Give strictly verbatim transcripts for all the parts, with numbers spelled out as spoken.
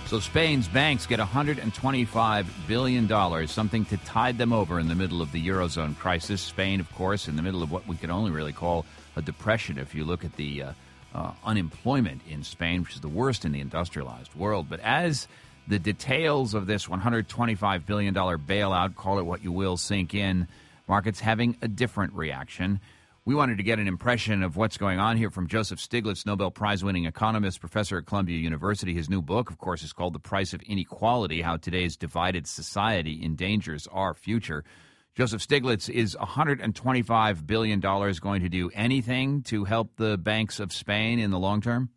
So Spain's banks get one hundred twenty-five billion dollars, something to tide them over in the middle of the Eurozone crisis. Spain, of course, in the middle of what we could only really call a depression if you look at the uh, uh, unemployment in Spain, which is the worst in the industrialized world. But as the details of this one hundred twenty-five billion dollars bailout, call it what you will, sink in, markets having a different reaction. We wanted to get an impression of what's going on here from Joseph Stiglitz, Nobel Prize-winning economist, professor at Columbia University. His new book, of course, is called The Price of Inequality, How Today's Divided Society Endangers Our Future. Joseph Stiglitz, is one hundred twenty-five billion dollars going to do anything to help the banks of Spain in the long term?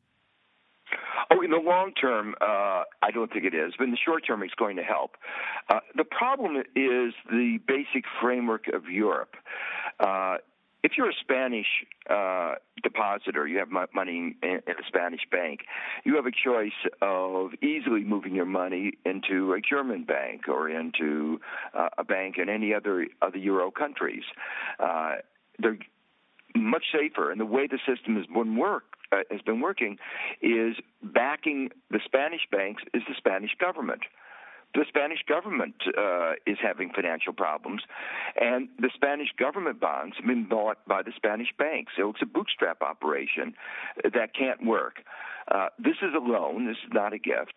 Oh, in the long term, uh, I don't think it is. But in the short term, it's going to help. Uh, the problem is the basic framework of Europe. Uh, if you're a Spanish uh, depositor, you have money in a Spanish bank, you have a choice of easily moving your money into a German bank or into uh, a bank in any other of the Euro countries. Uh, they're much safer, and the way the system has been work uh, has been working is backing the Spanish banks is the Spanish government. The Spanish government uh, is having financial problems, and the Spanish government bonds have been bought by the Spanish banks. So it's a bootstrap operation that can't work. Uh, this is a loan. This is not a gift,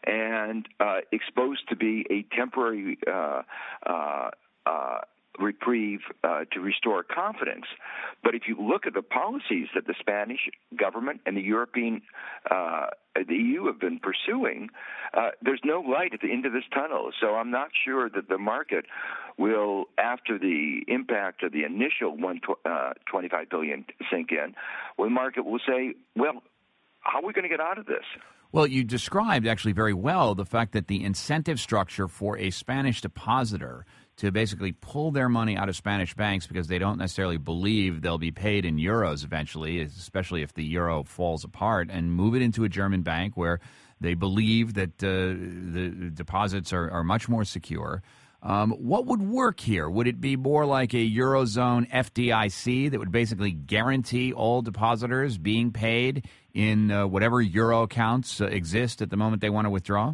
and uh, exposed to be a temporary uh, uh, uh, reprieve uh, to restore confidence. But if you look at the policies that the Spanish government and the European, uh, the E U have been pursuing, uh, there's no light at the end of this tunnel. So I'm not sure that the market will, after the impact of the initial one uh, twenty-five billion dollars sink in, well, the market will say, well, how are we going to get out of this? Well, you described actually very well the fact that the incentive structure for a Spanish depositor to basically pull their money out of Spanish banks because they don't necessarily believe they'll be paid in euros eventually, especially if the euro falls apart, and move it into a German bank where they believe that uh, the deposits are, are much more secure. Um, what would work here? Would it be more like a Eurozone F D I C that would basically guarantee all depositors being paid in uh, whatever euro accounts uh, exist at the moment they want to withdraw?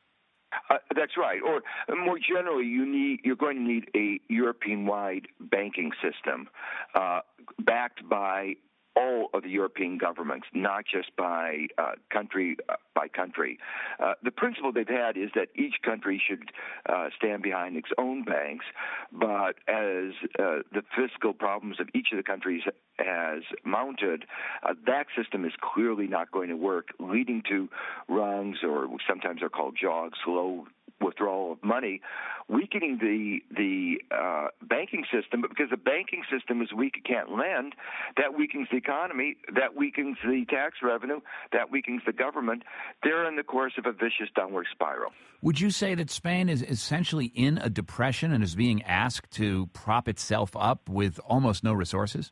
Uh, that's right. Or uh, more generally, you need you're going to need a European-wide banking system uh, backed by all of the European governments, not just by uh, country uh, by country. Uh, the principle they've had is that each country should uh, stand behind its own banks, but as uh, the fiscal problems of each of the countries has mounted, uh, that system is clearly not going to work, leading to runs, or sometimes they're called jogs, slow withdrawal of money, weakening the the uh, banking system. But because the banking system is weak, it can't lend, that weakens the economy, that weakens the tax revenue, that weakens the government. They're in the course of a vicious downward spiral. Would you say that Spain is essentially in a depression and is being asked to prop itself up with almost no resources?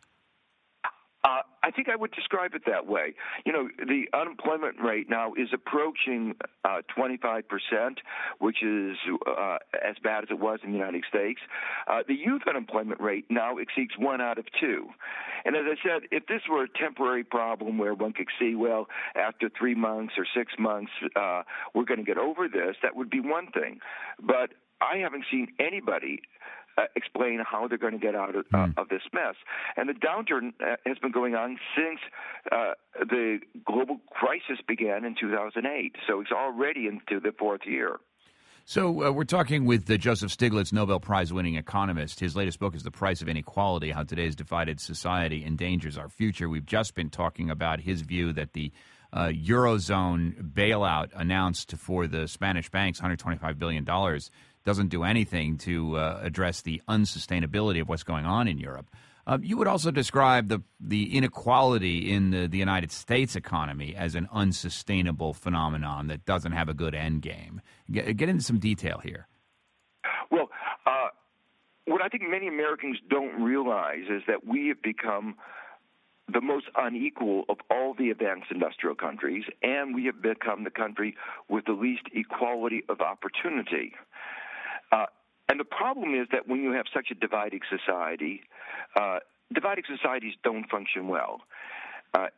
Uh, I think I would describe it that way. You know, the unemployment rate now is approaching uh, twenty-five percent, which is uh, as bad as it was in the United States. Uh, the youth unemployment rate now exceeds one out of two. And as I said, if this were a temporary problem where one could see, well, after three months or six months, uh, we're going to get over this, that would be one thing. But I haven't seen anybody Uh, explain how they're going to get out of, uh, mm. of this mess. And the downturn uh, has been going on since uh, the global crisis began in two thousand eight. So it's already into the fourth year. So uh, we're talking with uh, Joseph Stiglitz, Nobel Prize-winning economist. His latest book is The Price of Inequality, How Today's Divided Society Endangers Our Future. We've just been talking about his view that the uh, Eurozone bailout announced for the Spanish banks, one hundred twenty-five billion dollars, doesn't do anything to uh, address the unsustainability of what's going on in Europe. Uh, you would also describe the the inequality in the, the United States economy as an unsustainable phenomenon that doesn't have a good end game. Get, get into some detail here. Well, uh, what I think many Americans don't realize is that we have become the most unequal of all the advanced industrial countries, and we have become the country with the least equality of opportunity. Uh, and the problem is that when you have such a divided society, uh, divided societies don't function well. Uh,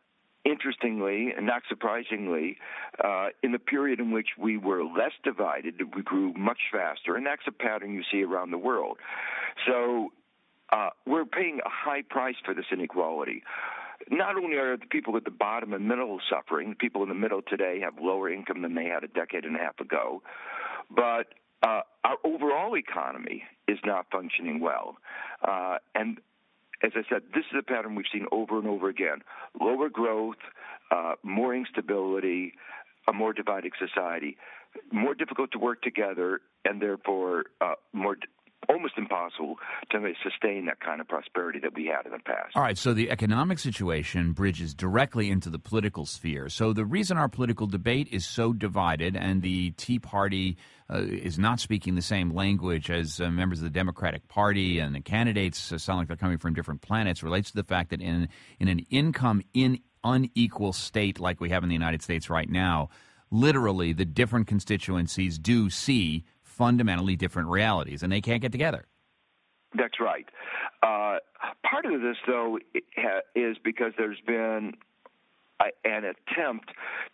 interestingly, and not surprisingly, uh, in the period in which we were less divided, we grew much faster, and that's a pattern you see around the world. So uh, we're paying a high price for this inequality. Not only are the people at the bottom and middle suffering, the people in the middle today have lower income than they had a decade and a half ago, but uh, our overall economy is not functioning well. Uh, and as I said, this is a pattern we've seen over and over again. Lower growth, uh, more instability, a more divided society, more difficult to work together, and therefore uh, more almost impossible to sustain that kind of prosperity that we had in the past. All right, so the economic situation bridges directly into the political sphere. So the reason our political debate is so divided and the Tea Party uh, is not speaking the same language as uh, members of the Democratic Party, and the candidates uh, sound like they're coming from different planets, relates to the fact that in in an income in unequal state like we have in the United States right now, literally the different constituencies do see fundamentally different realities, and they can't get together. That's right. Uh, part of this, though, is because there's been a, an attempt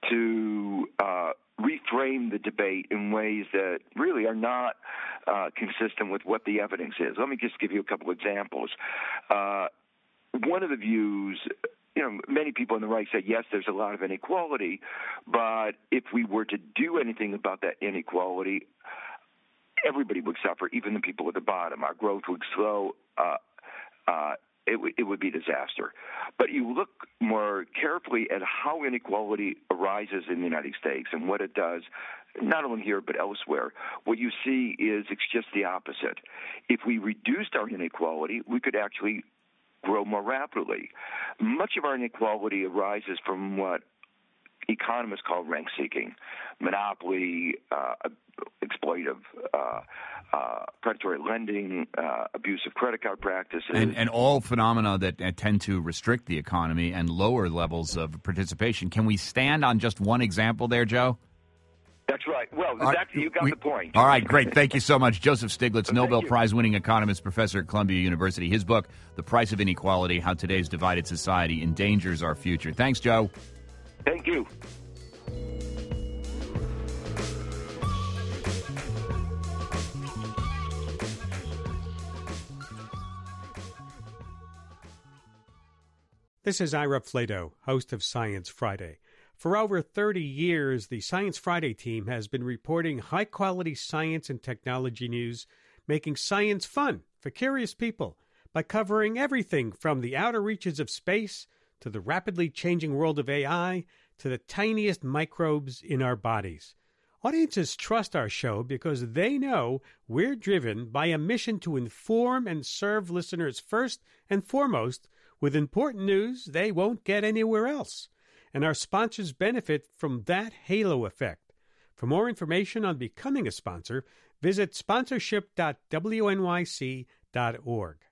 to uh, reframe the debate in ways that really are not uh, consistent with what the evidence is. Let me just give you a couple examples. Uh, one of the views, you know, many people on the right say, yes, there's a lot of inequality, but if we were to do anything about that inequality, everybody would suffer, even the people at the bottom. Our growth would slow. Uh, uh, it, w- it would be disaster. But you look more carefully at how inequality arises in the United States and what it does, not only here but elsewhere. What you see is it's just the opposite. If we reduced our inequality, we could actually grow more rapidly. Much of our inequality arises from what economists call rank-seeking, monopoly, uh, exploitive, uh, uh, predatory lending, uh, abusive credit card practices. And, and all phenomena that uh, tend to restrict the economy and lower levels of participation. Can we stand on just one example there, Joe? That's right. Well, right. that's, you got we, the point. All right, great. Thank you so much. Joseph Stiglitz, Nobel you. Prize-winning economist, professor at Columbia University. His book, The Price of Inequality, How Today's Divided Society Endangers Our Future. Thanks, Joe. Thank you. This is Ira Flato, host of Science Friday. For over thirty years, the Science Friday team has been reporting high-quality science and technology news, making science fun for curious people by covering everything from the outer reaches of space to the rapidly changing world of A I to the tiniest microbes in our bodies. Audiences trust our show because they know we're driven by a mission to inform and serve listeners first and foremost with important news they won't get anywhere else. And our sponsors benefit from that halo effect. For more information on becoming a sponsor, visit sponsorship dot w n y c dot org.